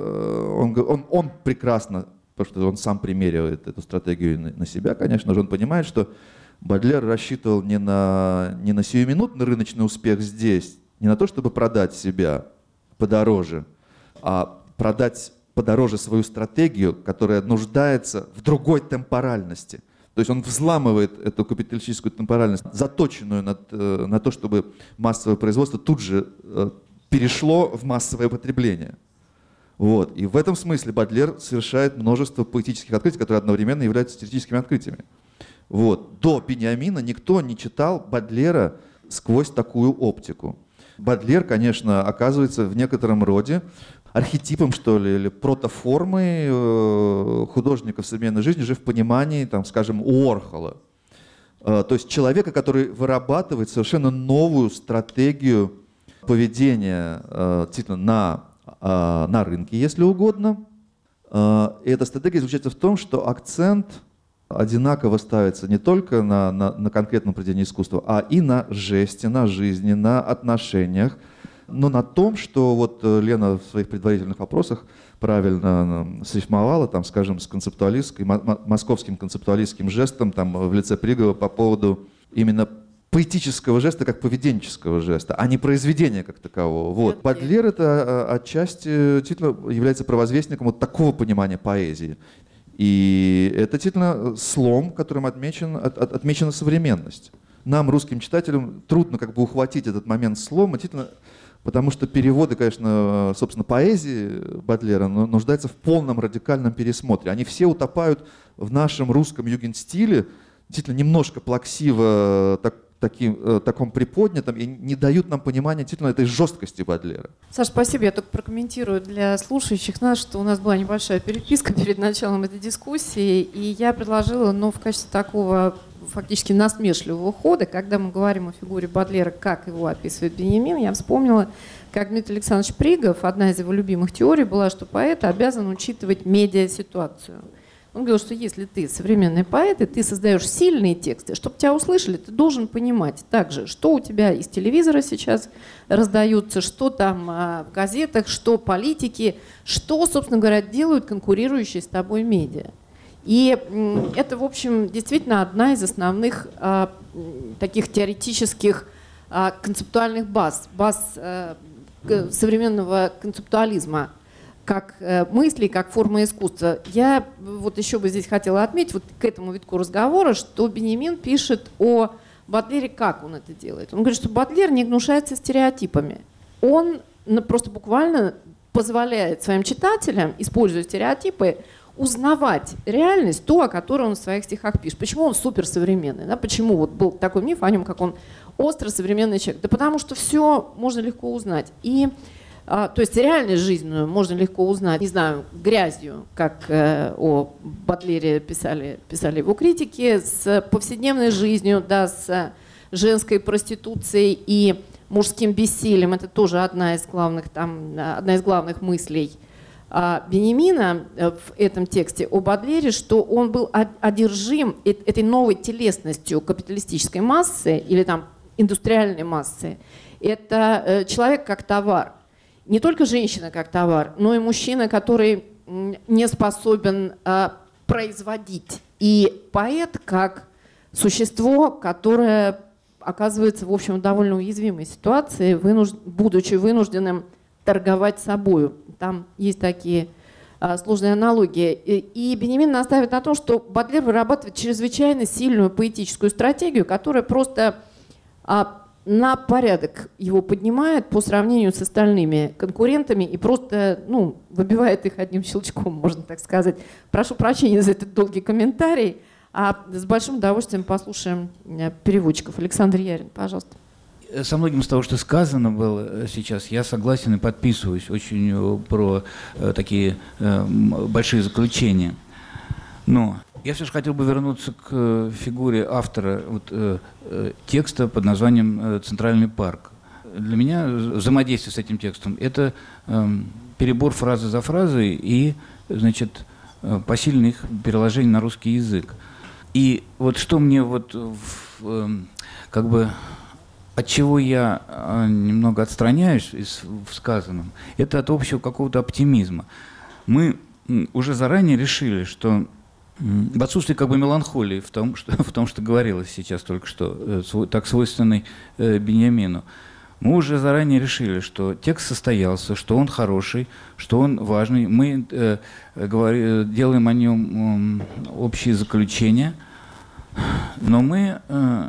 он прекрасно, потому что он сам примеривает эту стратегию на себя, конечно же, он понимает, что Бодлер рассчитывал не на сиюминутный рыночный успех здесь, не на то, чтобы продать себя подороже, а продать подороже свою стратегию, которая нуждается в другой темпоральности. То есть он взламывает эту капиталистическую темпоральность, заточенную на то, чтобы массовое производство тут же перешло в массовое потребление. Вот. И в этом смысле Бодлер совершает множество поэтических открытий, которые одновременно являются теоретическими открытиями. Вот. До Бениамина никто не читал Бодлера сквозь такую оптику. Бодлер, конечно, оказывается в некотором роде архетипом, что ли, или протоформой художника в современной жизни уже в понимании, там, скажем, Уорхола. То есть человека, который вырабатывает совершенно новую стратегию поведения действительно на рынке, если угодно. И эта стратегия заключается в том, что акцент одинаково ставится не только на конкретном произведении искусства, а и на жесте, на жизни, на отношениях, но на том, что вот Лена в своих предварительных вопросах правильно срифмовала, там, скажем, с концептуалистской, московским концептуалистским жестом там, в лице Пригова по поводу именно поэтического жеста как поведенческого жеста, а не произведения как такового. Вот. Бодлер это отчасти действительно является провозвестником вот такого понимания поэзии. И это действительно слом, которым отмечена современность. Нам, русским читателям, трудно как бы ухватить этот момент слома, действительно, потому что переводы, конечно, собственно, поэзии Бодлера нуждаются в полном радикальном пересмотре. Они все утопают в нашем русском югенстиле, действительно немножко плаксиво, таком приподнятом, и не дают нам понимания действительно этой жесткости Бодлера. Саша, спасибо. Я только прокомментирую для слушающих нас, что у нас была небольшая переписка перед началом этой дискуссии, и я предложила, в качестве такого фактически насмешливого хода, когда мы говорим о фигуре Бодлера, как его описывает Бениамин, я вспомнила, как Дмитрий Александрович Пригов, одна из его любимых теорий была, что поэт обязан учитывать медиаситуацию. Он говорил, что если ты современный поэт, и ты создаешь сильные тексты, чтобы тебя услышали, ты должен понимать также, что у тебя из телевизора сейчас раздаются, что там в газетах, что политики, что, собственно говоря, делают конкурирующие с тобой медиа. И это, в общем, действительно одна из основных таких теоретических концептуальных баз современного концептуализма, как мысли, как форма искусства. Я вот еще бы здесь хотела отметить, вот к этому витку разговора, что Беньямин пишет о Бодлере, как он это делает. Он говорит, что Бодлер не гнушается стереотипами. Он просто буквально позволяет своим читателям, используя стереотипы, узнавать реальность, ту, о которой он в своих стихах пишет. Почему он суперсовременный? Да? Почему вот был такой миф о нем, как он остро современный человек? Да потому что все можно легко узнать. То есть реальность жизненную можно легко узнать, не знаю, грязью, как о Бодлере писали его критики, с повседневной жизнью, да, с женской проституцией и мужским бессилием. Это тоже одна из главных мыслей Беньямина в этом тексте о Бодлере, что он был одержим этой новой телесностью капиталистической массы или там индустриальной массы. Это человек как товар. Не только женщина как товар, но и мужчина, который не способен производить. И поэт как существо, которое оказывается, в общем, в довольно уязвимой ситуации, будучи вынужденным торговать собою. Там есть такие сложные аналогии. И Беньямин настаивает на том, что Бодлер вырабатывает чрезвычайно сильную поэтическую стратегию, которая просто на порядок его поднимает по сравнению с остальными конкурентами и просто выбивает их одним щелчком, можно так сказать. Прошу прощения за этот долгий комментарий. А с большим удовольствием послушаем переводчиков. Александр Ярин, пожалуйста. Со многим из того, что сказано было сейчас, я согласен и подписываюсь очень про такие большие заключения. Но я все же хотел бы вернуться к фигуре автора текста под названием «Центральный парк». Для меня взаимодействие с этим текстом – это перебор фразы за фразой и, значит, посильное их переложение на русский язык. И вот что мне от чего я немного отстраняюсь в сказанном, это от общего какого-то оптимизма. Мы уже заранее решили, что в отсутствии меланхолии в том, что говорилось сейчас только что, так свойственной Беньямину, мы уже заранее решили, что текст состоялся, что он хороший, что он важный. Мы делаем о нем общие заключения, но мы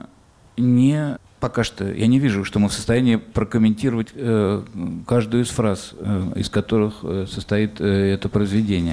пока что я не вижу, что мы в состоянии прокомментировать каждую из фраз, из которых состоит это произведение.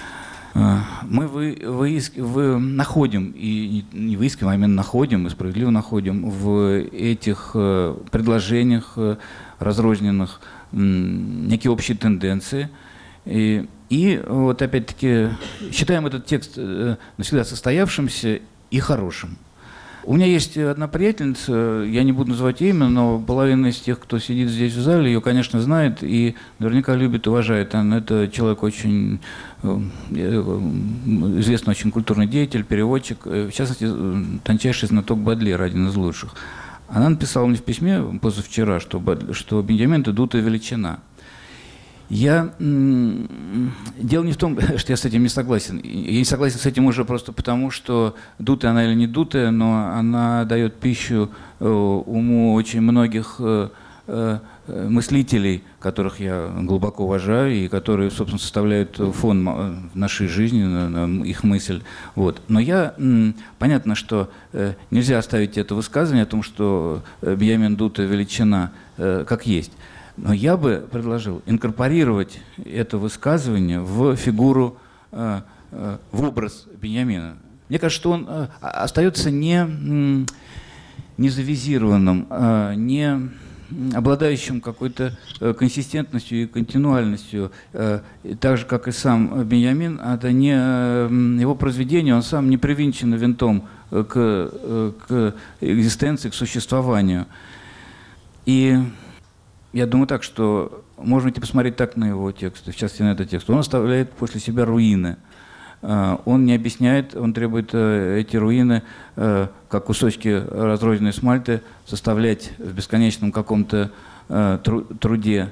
Мы находим, и не выискиваем, а именно находим, и справедливо находим в этих предложениях разрозненных некие общие тенденции. И вот опять-таки считаем этот текст навсегда состоявшимся и хорошим. У меня есть одна приятельница, я не буду называть ее имя, но половина из тех, кто сидит здесь в зале, ее, конечно, знает и наверняка любит, уважает. Это человек очень известный, очень культурный деятель, переводчик, в частности, тончайший знаток Бодлера, один из лучших. Она написала мне в письме позавчера, что Беньямин – это дутая величина. Дело не в том, что я с этим не согласен. Я не согласен с этим уже просто потому, что дутая она или не дутая, но она дает пищу уму очень многих мыслителей, которых я глубоко уважаю и которые, собственно, составляют фон нашей жизни, их мысль. Но понятно, что нельзя оставить это высказывание о том, что Беньямин дутая величина, как есть. Но я бы предложил инкорпорировать это высказывание в фигуру, в образ Беньямина. Мне кажется, что он остается не завизированным, не обладающим какой-то консистентностью и континуальностью, так же, как и сам Беньямин. Это не его произведение, он сам не привинчен винтом к экзистенции, к существованию. И я думаю так, что можно посмотреть так на его тексты, в частности на этот текст. Он оставляет после себя руины. Он не объясняет, он требует эти руины, как кусочки разрозненной смальты, составлять в бесконечном каком-то труде.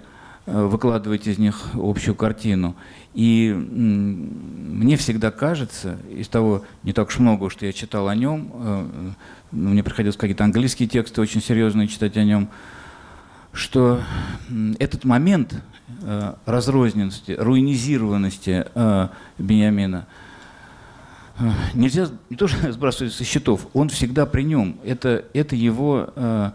выкладывать из них общую картину. И мне всегда кажется, из того не так уж много, что я читал о нем, мне приходилось какие-то английские тексты очень серьезные читать о нем, что этот момент разрозненности, руинизированности Беньямина нельзя не то что сбрасывать со счетов, он всегда при нем. Это его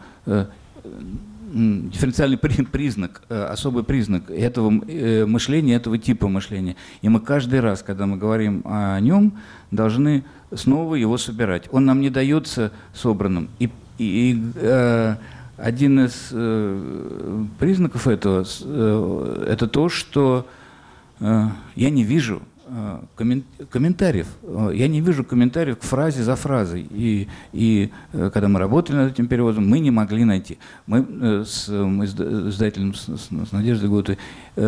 дифференциальный признак, особый признак этого мышления, этого типа мышления. И мы каждый раз, когда мы говорим о нем, должны снова его собирать. Он нам не дается собранным. И один из признаков этого это то, что я не вижу комментариев. Я не вижу комментариев к фразе за фразой. И когда мы работали над этим переводом, мы не могли найти. Мы с издателем, с Надеждой Гутой,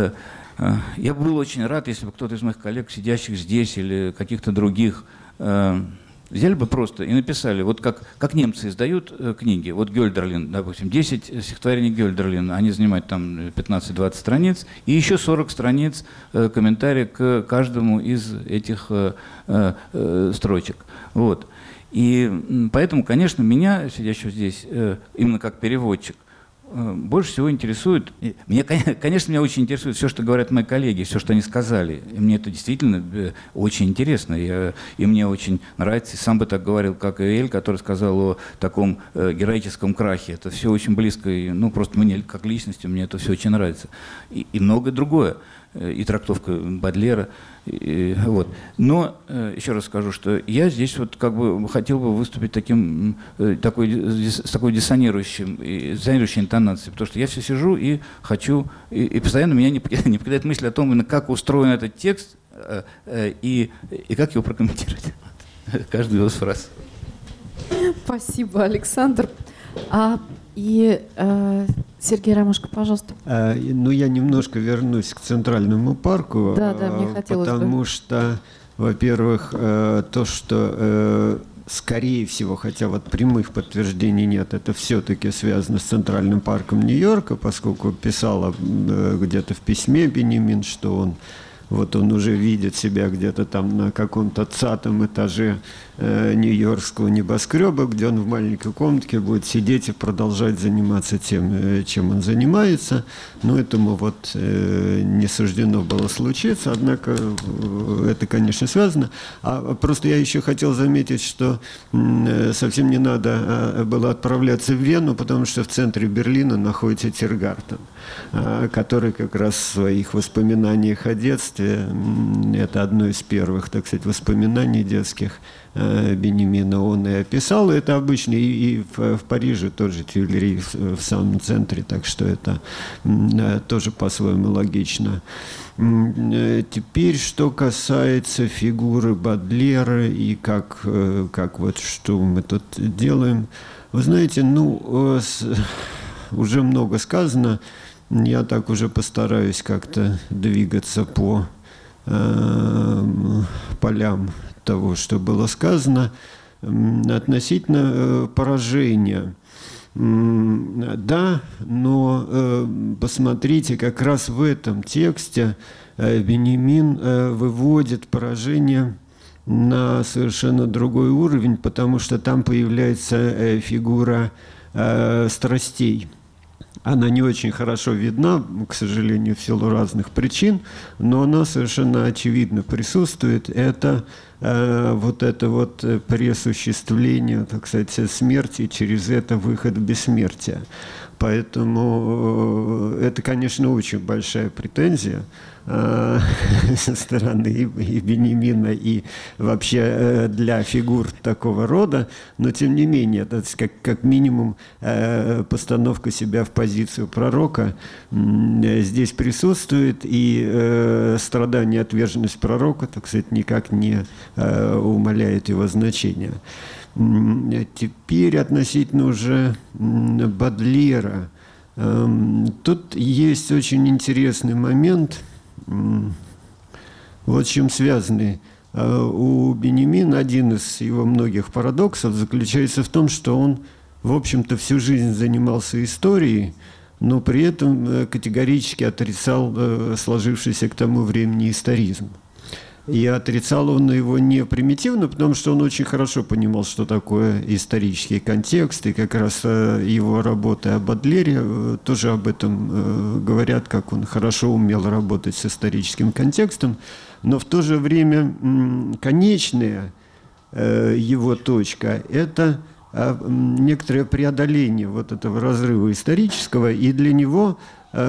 я был очень рад, если бы кто-то из моих коллег, сидящих здесь или каких-то других, взяли бы просто и написали, вот как немцы издают книги, вот Гёльдерлин, допустим, 10 стихотворений Гёльдерлина, они занимают там 15-20 страниц, и еще 40 страниц комментария к каждому из этих строчек. Вот. И поэтому, конечно, меня, сидящего здесь, именно как переводчик, больше всего интересует, конечно, меня очень интересует все, что говорят мои коллеги, все, что они сказали. И мне это действительно очень интересно, и мне очень нравится. И сам бы так говорил, как и Эль, который сказал о таком героическом крахе. Это все очень близко, и, просто мне, как личности, мне это все очень нравится. И многое другое. И трактовка Бодлера. Вот. Но еще раз скажу, что я здесь вот как бы хотел бы выступить с такой диссонирующей интонацией, потому что я все сижу и хочу, и постоянно меня не покидает мысль о том, именно как устроен этот текст и как его прокомментировать. Каждую из фраз. Спасибо, Александр. И Сергей Ромашко, пожалуйста. Я немножко вернусь к Центральному парку. Да, мне хотелось потому что, во-первых, то, что, скорее всего, хотя вот прямых подтверждений нет, это все-таки связано с Центральным парком Нью-Йорка, поскольку писала где-то в письме Беньямин, что он уже видит себя где-то там на каком-то 30-м этаже нью-йоркского небоскреба, где он в маленькой комнатке будет сидеть и продолжать заниматься тем, чем он занимается. Но этому не суждено было случиться, однако это, конечно, связано. А просто я еще хотел заметить, что совсем не надо было отправляться в Вену, потому что в центре Берлина находится Тиргартен, который как раз в своих воспоминаниях о детстве, это одно из первых, так сказать, воспоминаний детских Беньямина, он и описал. Это обычно и в Париже тоже Тюильри в самом центре, так что это тоже по-своему логично. Теперь, что касается фигуры Бодлера и как что мы тут делаем. Вы знаете, уже много сказано. Я так уже постараюсь как-то двигаться по полям того, что было сказано, относительно поражения. Да, но посмотрите, как раз в этом тексте Беньямин выводит поражение на совершенно другой уровень, потому что там появляется фигура страстей. Она не очень хорошо видна, к сожалению, в силу разных причин, но она совершенно очевидно присутствует. Это пресуществление, так сказать, смерти, через это выход в бессмертие. Поэтому это, конечно, очень большая претензия со стороны и Беньямина, и вообще для фигур такого рода, но тем не менее, это как минимум постановка себя в позицию пророка здесь присутствует, и страдание и отверженность пророка, так сказать, никак не умаляет его значения. Теперь относительно уже Бодлера. Тут есть очень интересный момент, вот с чем связанный. У Беньямина один из его многих парадоксов заключается в том, что он, в общем-то, всю жизнь занимался историей, но при этом категорически отрицал сложившийся к тому времени историзм. И отрицал он его не примитивно, потому что он очень хорошо понимал, что такое исторический контекст, и как раз его работы о Бодлере тоже об этом говорят, как он хорошо умел работать с историческим контекстом, но в то же время конечная его точка – это некоторое преодоление вот этого разрыва исторического, и для него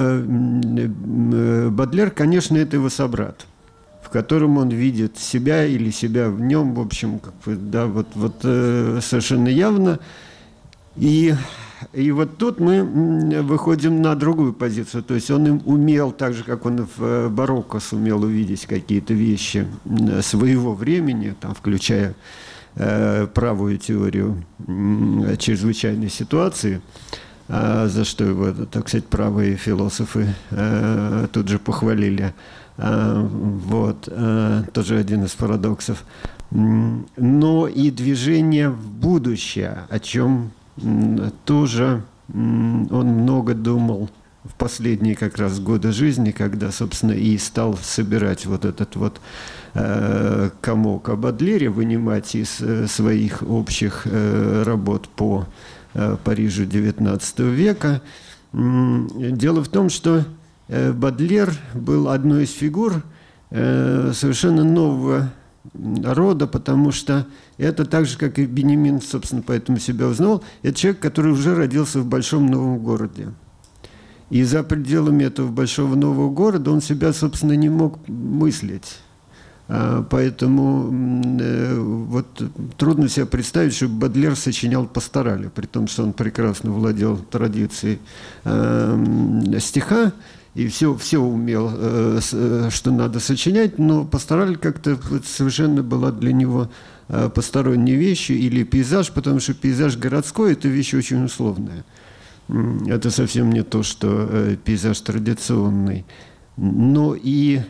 Бодлер, конечно, это его собрат, в котором он видит себя или себя в нем, в общем, как бы, да, вот совершенно явно. И вот тут мы выходим на другую позицию. То есть он им умел, так же, как он в барокко сумел увидеть какие-то вещи своего времени, там, включая правую теорию чрезвычайной ситуации, за что его, так сказать, правые философы тут же похвалили. Вот, тоже один из парадоксов. Но и движение в будущее, о чем тоже он много думал в последние как раз годы жизни, когда, собственно, и стал собирать вот этот вот комок о Бодлере, вынимать из своих общих работ по Парижу XIX века. Дело в том, что Бодлер был одной из фигур совершенно нового рода, потому что это так же, как и Бенемин, собственно, поэтому себя узнал, это человек, который уже родился в большом новом городе. И за пределами этого большого нового города он себя, собственно, не мог мыслить. Поэтому вот трудно себе представить, что Бодлер сочинял пасторали, при том, что он прекрасно владел традицией стиха, и все умел, что надо сочинять, но пастораль как-то совершенно была для него посторонней вещью, или пейзаж, потому что пейзаж городской – это вещь очень условная. Это совсем не то, что пейзаж традиционный. Но и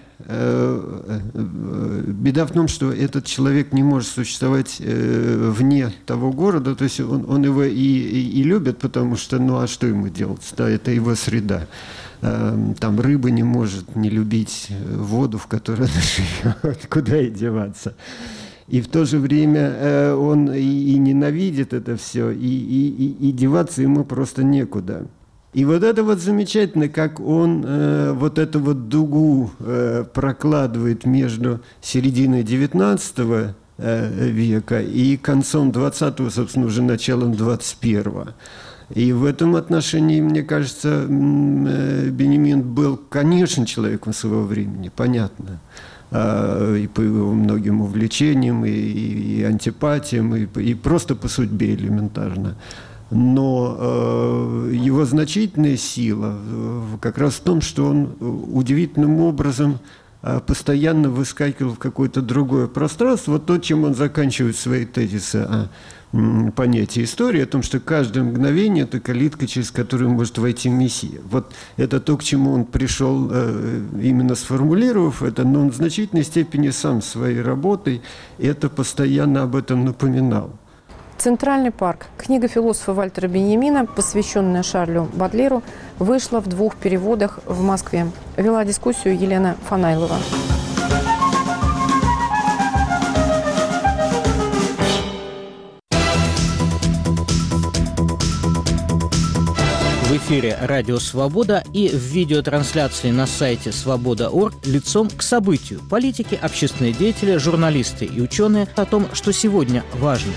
беда в том, что этот человек не может существовать вне того города, то есть он его и любит, потому что, ну а что ему делать? Да, это его среда. Там рыба не может не любить воду, в которой она живет, куда ей деваться. И в то же время он и ненавидит это все, и деваться ему просто некуда. И вот это вот замечательно, как он вот эту вот дугу прокладывает между серединой XIX века и концом XX, собственно, уже началом XXI. И в этом отношении, мне кажется, Бенемин был, конечно, человеком своего времени, понятно. И по его многим увлечениям, и антипатиям, и просто по судьбе элементарно. Но его значительная сила как раз в том, что он удивительным образом постоянно выскакивал в какое-то другое пространство. Вот то, чем он заканчивает свои тезисы о понятии истории, о том, что каждое мгновение – это калитка, через которую может войти Мессия. Вот это то, к чему он пришел, именно сформулировав это, но он в значительной степени сам своей работой это постоянно об этом напоминал. «Центральный парк». Книга философа Вальтера Беньямина, посвященная Шарлю Бодлеру, вышла в 2 переводах в Москве. Вела дискуссию Елена Фанайлова. В эфире «Радио Свобода» и в видеотрансляции на сайте свобода.орг лицом к событию. Политики, общественные деятели, журналисты и ученые о том, что сегодня важно.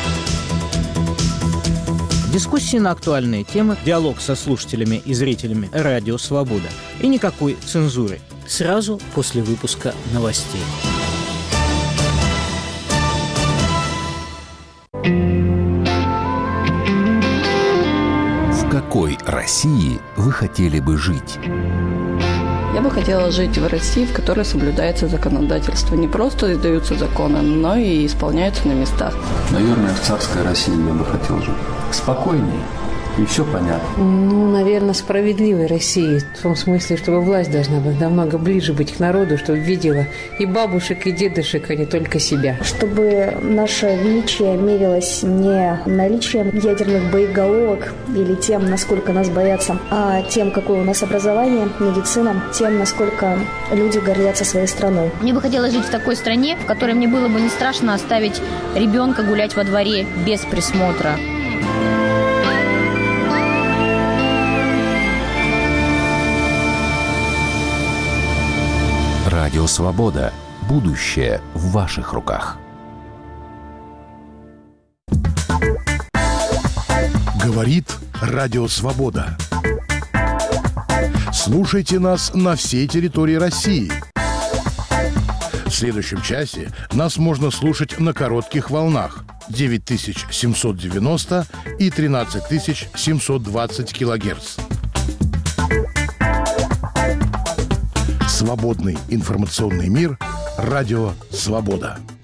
Дискуссии на актуальные темы, диалог со слушателями и зрителями «Радио Свобода». И никакой цензуры. Сразу после выпуска новостей. В какой России вы хотели бы жить? Я бы хотела жить в России, в которой соблюдается законодательство. Не просто издаются законы, но и исполняются на местах. Наверное, в царской России я бы хотел жить. Спокойнее, и все понятно. Ну, наверное, справедливой России. В том смысле, чтобы власть должна быть намного ближе быть к народу, чтобы видела и бабушек, и дедушек, а не только себя. Чтобы наше величие мерилось не наличием ядерных боеголовок или тем, насколько нас боятся, а тем, какое у нас образование, медицина, тем, насколько люди гордятся своей страной. Мне бы хотелось жить в такой стране, в которой мне было бы не страшно оставить ребенка гулять во дворе без присмотра. Радио «Свобода». Будущее в ваших руках. Говорит Радио «Свобода». Слушайте нас на всей территории России. В следующем часе нас можно слушать на коротких волнах 9790 и 13720 килогерц. Свободный информационный мир. Радио «Свобода».